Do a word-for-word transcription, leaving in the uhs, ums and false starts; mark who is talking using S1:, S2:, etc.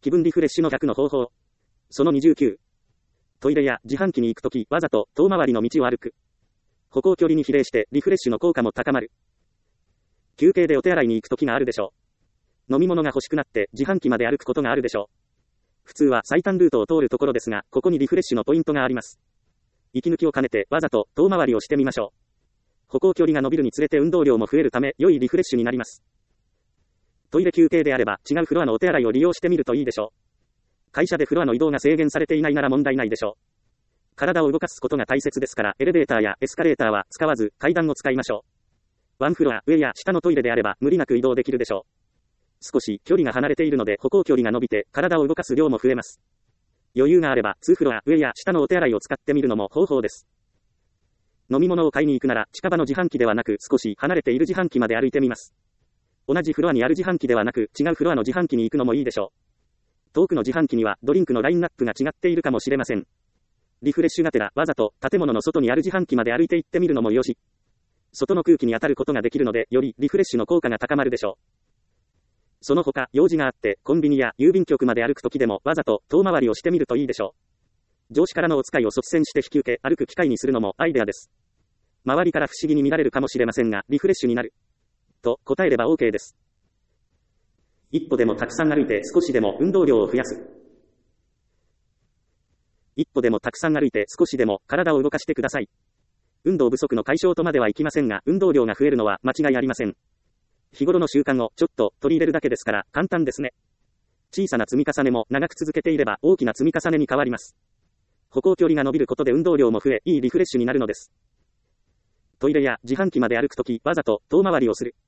S1: 気分リフレッシュの逆の方法。そのにじゅうきゅう。トイレや自販機に行くとき、わざと遠回りの道を歩く。歩行距離に比例してリフレッシュの効果も高まる。休憩でお手洗いに行くときがあるでしょう。飲み物が欲しくなって自販機まで歩くことがあるでしょう。普通は最短ルートを通るところですが、ここにリフレッシュのポイントがあります。息抜きを兼ねてわざと遠回りをしてみましょう。歩行距離が伸びるにつれて運動量も増えるため、良いリフレッシュになります。トイレ休憩であれば、違うフロアのお手洗いを利用してみるといいでしょう。会社でフロアの移動が制限されていないなら問題ないでしょう。体を動かすことが大切ですから、エレベーターやエスカレーターは使わず、階段を使いましょう。ワンフロア、上や下のトイレであれば、無理なく移動できるでしょう。少し距離が離れているので、歩行距離が伸びて、体を動かす量も増えます。余裕があれば、ツーフロア、上や下のお手洗いを使ってみるのも方法です。飲み物を買いに行くなら、近場の自販機ではなく、少し離れている自販機まで歩いてみます。同じフロアにある自販機ではなく、違うフロアの自販機に行くのもいいでしょう。遠くの自販機には、ドリンクのラインナップが違っているかもしれません。リフレッシュがてら、わざと建物の外にある自販機まで歩いて行ってみるのもよし。外の空気に当たることができるので、よりリフレッシュの効果が高まるでしょう。その他、用事があって、コンビニや郵便局まで歩くときでも、わざと遠回りをしてみるといいでしょう。上司からのお使いを率先して引き受け、歩く機会にするのもアイデアです。周りから不思議に見られるかもしれませんが、リフレッシュになる。と答えれば OK です。一歩でもたくさん歩いて少しでも運動量を増やす。一歩でもたくさん歩いて少しでも体を動かしてください。運動不足の解消とまではいきませんが、運動量が増えるのは間違いありません。日頃の習慣をちょっと取り入れるだけですから簡単ですね。小さな積み重ねも長く続けていれば大きな積み重ねに変わります。歩行距離が伸びることで運動量も増え、いいリフレッシュになるのです。トイレや自販機まで歩くとき、わざと遠回りをする。